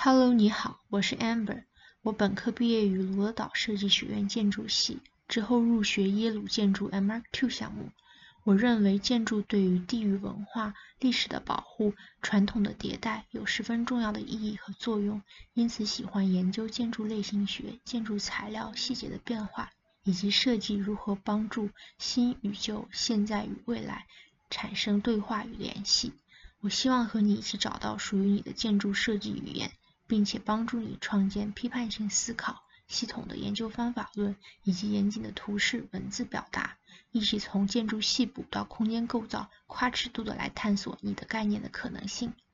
Hello， 你好，我是 Amber。我本科毕业于罗德岛设计学院建筑系，之后入学耶鲁建筑 MArch2 项目。我认为建筑对于地域文化、历史的保护、传统的迭代有十分重要的意义和作用，因此喜欢研究建筑类型学、建筑材料细节的变化，以及设计如何帮助新与旧、现在与未来产生对话与联系。我希望和你一起找到属于你的建筑设计语言，并且帮助你创建批判性思考、系统的研究方法论以及严谨的图示文字表达，一起从建筑细部到空间构造，跨尺度的来探索你的概念的可能性。